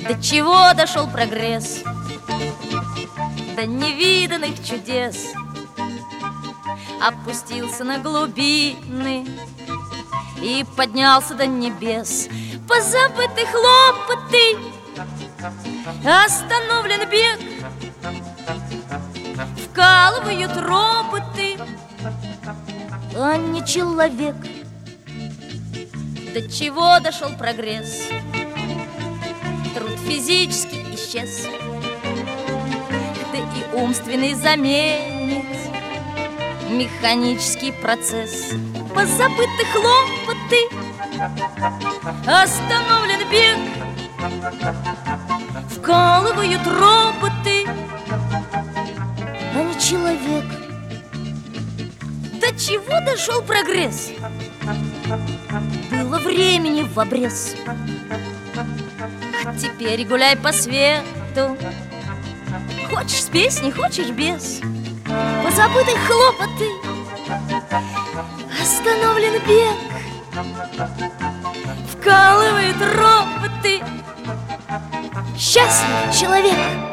До чего дошел прогресс, до невиданных чудес. Опустился на глубины и поднялся до небес. Позабыты хлопоты, остановлен бег, вкалывают роботы, а не человек. До чего дошел прогресс, труд физически исчез, да и умственный заменит механический процесс. Позабыты хлопоты, остановлен бег, вкалывают роботы, а не человек. До чего дошел прогресс? Было времени в обрез, а теперь гуляй по свету. Хочешь с песней, хочешь без. Позабыты хлопоты, остановлен бег, вкалывают роботы. Счастлив человек.